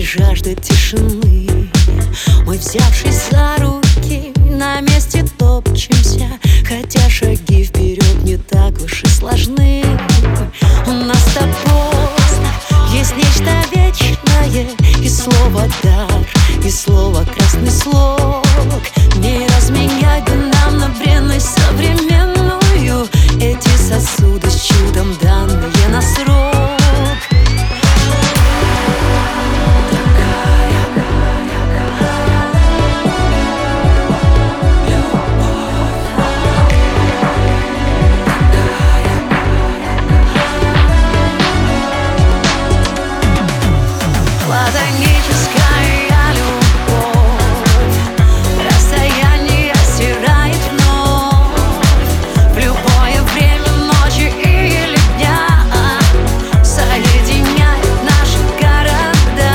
и жажда тишины. Мы, взявшись за руки, на месте топчемся, хотя шаги вперед не так уж и сложны. У нас с тобой есть нечто вечное, и слово дар, и слово красный слог. Не разменять бы нам на бренность современную эти сосуды с чудом, данные на срок. Платоническая любовь, расстояние стирает вновь. В любое время ночи или дня соединяет наши города.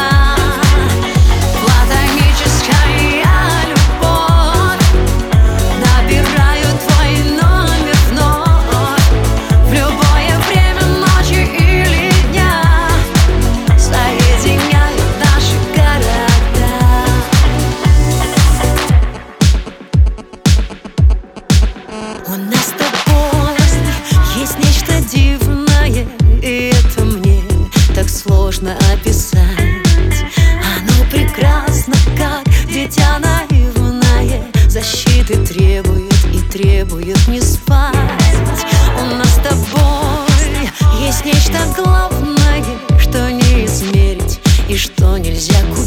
Платоническая любовь, набираю твой номер вновь. В любое время ночи или дня соединяет наши города. У нас с тобой есть нечто дивное, и это мне так сложно описать. Оно прекрасно, как дитя наивное, защиты требует и требует не спать. У нас с тобой есть нечто главное, что не измерить и что нельзя купить.